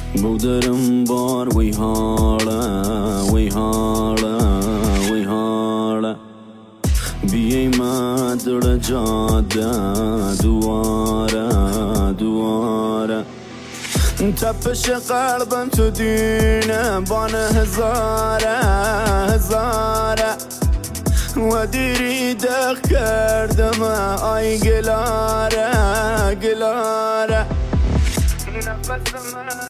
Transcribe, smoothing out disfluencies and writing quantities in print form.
بودرم بار وی حاله وی حاله وی حاله بیای مدر جاده دواره دواره تپش قلبم تو دینه بان هزاره هزاره و دیری دق کردم آی گلاره گلاره نفسم